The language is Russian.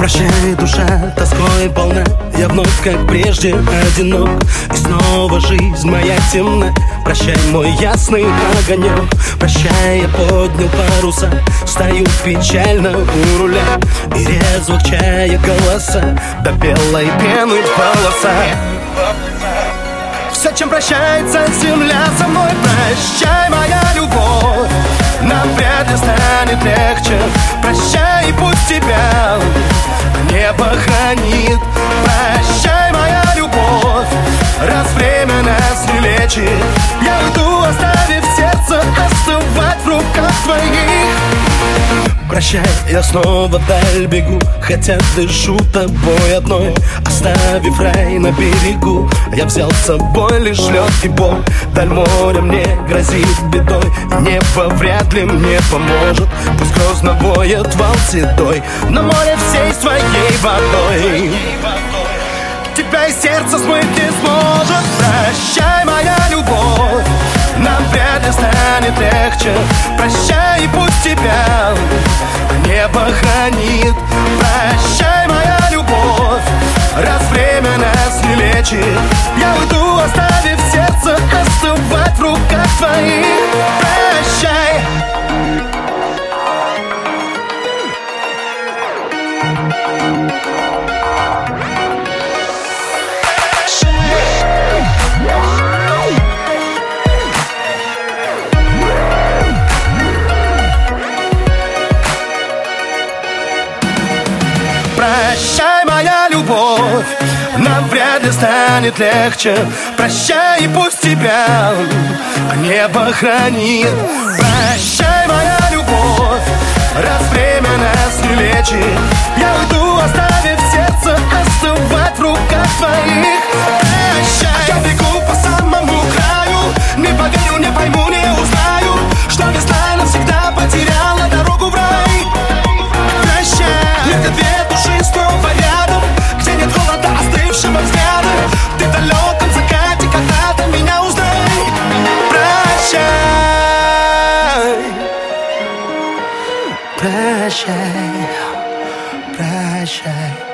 Прощай, душа, тоской полна. Я вновь, как прежде, одинок. И снова жизнь моя темна. Прощай, мой ясный огонек. Прощай, я поднял паруса. Стою печально у руля. И резво в чае голоса до белой пены в волосах. Все, чем прощается земля со мной. Прощай, моя любовь, нам вряд ли станет легче. Прощай, и пусть тебя небо хранит. Прощай, моя любовь, раз время нас не лечит. Я уйду, оставив сердце остывать в руках твоих. Прощай, я снова вдаль бегу, хотя дышу тобой одной. Оставив рай на берегу, я взял с собой лишь лед и боль. Даль моря мне грозит бедой, небо вряд ли мне поможет. Пусть грозно воет вал седой, но море всей своей водой тебя из сердца смыть не сможет. Прощай, моя любовь, нам вряд ли станет легче. Прощай, и пусть тебя небо хранит. Прощай, моя любовь, раз время нас не лечит. Я уйду, оставив сердце остывать в руках твоих. Прощай. Прощай, моя любовь, нам вряд ли станет легче. Прощай, и пусть тебя небо хранит. Прощай, моя любовь, раз время нас не лечит. Я уйду, оставив сердце остывать в руках твоих. Прощай. Я бегу по самому краю, не поверю, не пойму, не узнаю, что весна навсегда потеряла дорогу в рай. Прощай. Это две души снова рядом, где нет холода, остывшего взгляда. Ты в далеком закате, когда-то меня узнай. Прощай. Прощай. Прощай.